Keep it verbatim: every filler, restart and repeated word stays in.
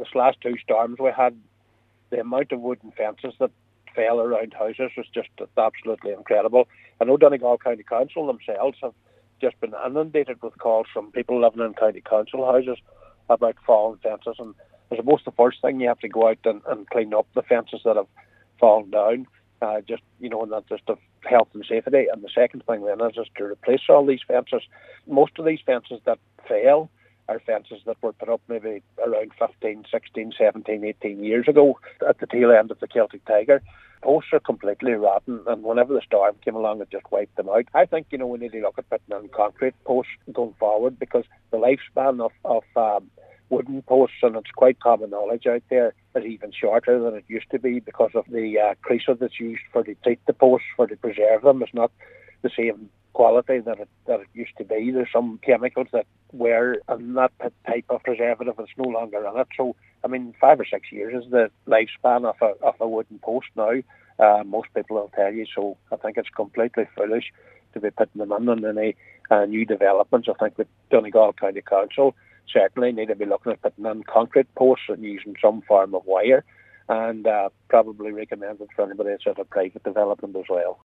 this last two storms we had, the amount of wooden fences that fell around houses was just absolutely incredible. I know Donegal County Council themselves have just been inundated with calls from people living in county council houses about fallen fences, and I suppose the first thing you have to go out and, and clean up the fences that have fallen down, uh, just, you know, and that's just of health and safety. And the second thing then is just to replace all these fences. Most of these fences that fail are fences that were put up maybe around fifteen, sixteen, seventeen, eighteen years ago at the tail end of the Celtic Tiger. Posts are completely rotten, and whenever the storm came along, it just wiped them out. I think, you know, we need to look at putting in concrete posts going forward, because the lifespan of, of um, wooden posts, and it's quite common knowledge out there, is even shorter than it used to be because of the uh, creosote that's used for to treat the posts, for to preserve them. It's not the same quality that it that it used to be. There's some chemicals that were in that type of preservative that's no longer in it. So, I mean, five or six years is the lifespan of a of a wooden post now. Uh, most people will tell you. So, I think it's completely foolish to be putting them in on any uh, new developments. I think that Donegal County Council certainly need to be looking at putting in concrete posts and using some form of wire, and uh, probably recommend it for anybody that's at a private development as well.